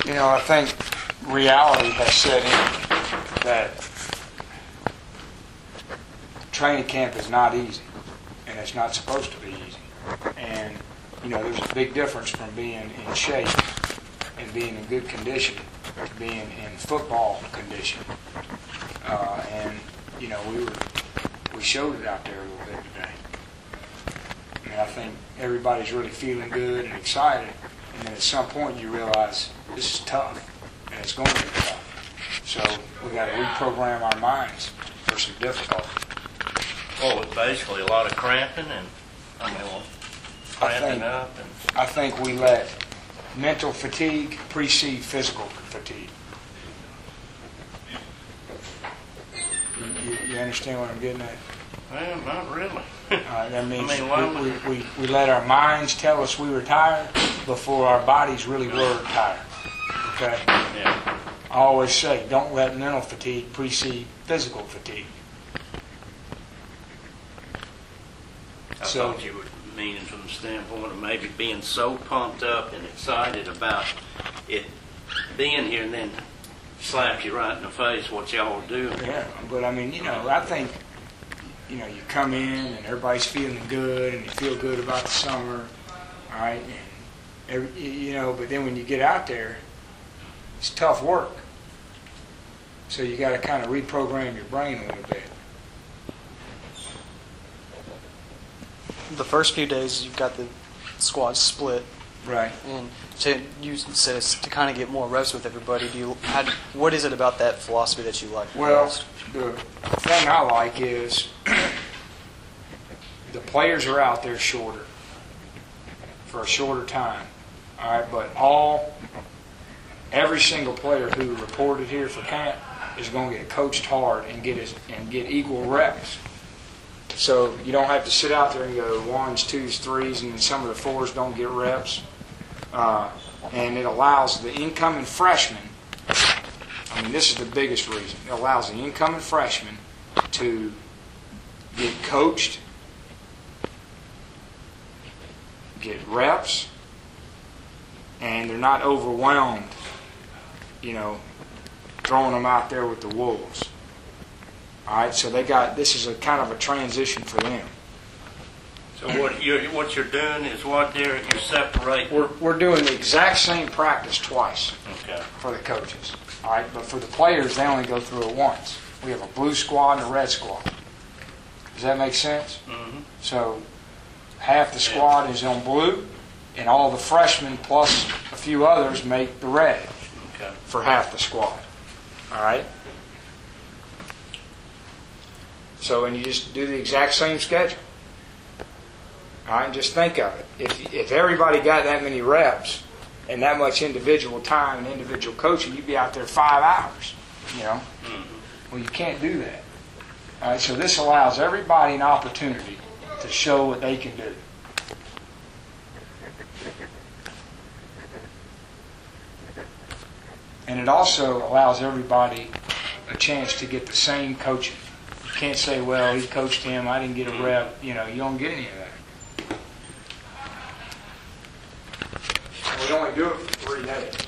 You know, I think reality has set in that training camp is not easy, and it's not supposed to be easy. And, you know, there's a big difference from being in shape and being in good condition to being in football condition. And, you know, we showed it out there a little bit today. I mean, I think everybody's really feeling good and excited, and then at some point you realize this is tough, and it's going to be tough. So we got to reprogram our minds for some difficulty. Well, it's basically a lot of cramping and, cramping up. And I think we let mental fatigue precede physical fatigue. You understand what I'm getting at? Well, not really. That means we let our minds tell us we were tired before our bodies really were tired. Okay? Yeah. I always say, don't let mental fatigue precede physical fatigue. I thought you were meaning from the standpoint of maybe being so pumped up and excited about it being here and then slap you right in the face what y'all were doing. Yeah, but I mean, you know, I think, you know, you come in and everybody's feeling good and you feel good about the summer, all right, and you know, but then when you get out there, it's tough work. So you got to kind of reprogram your brain a little bit. The first few days you've got the squad split, Right. and so you said it's to kind of get more reps with everybody. What is it about that philosophy that you like? Well, the thing I like is the players are out there shorter for a shorter time. All right, but every single player who reported here for camp is going to get coached hard and get equal reps. So you don't have to sit out there and go ones, twos, threes, and some of the fours don't get reps. And it allows the incoming freshmen, I mean, this is the biggest reason, it allows the incoming freshmen to get coached, get reps, and they're not overwhelmed, you know, throwing them out there with the wolves. All right, so this is a kind of a transition for them. So what you're doing is you're separating. We're doing the exact same practice twice. Okay. For the coaches. All right, but for the players, they only go through it once. We have a blue squad and a red squad. Does that make sense? Mm-hmm. So half the squad is on blue, and all the freshmen plus a few others make the red for half the squad. All right? So, and you just do the exact same schedule. All right, and just think of it. If everybody got that many reps and that much individual time and individual coaching, you'd be out there 5 hours, you know. Mm-hmm. Well, you can't do that. All right, so this allows everybody an opportunity to show what they can do. And it also allows everybody a chance to get the same coaching. You can't say, well, he coached him, I didn't get a rep. You know, you don't get any of that. We only do it for 3 days.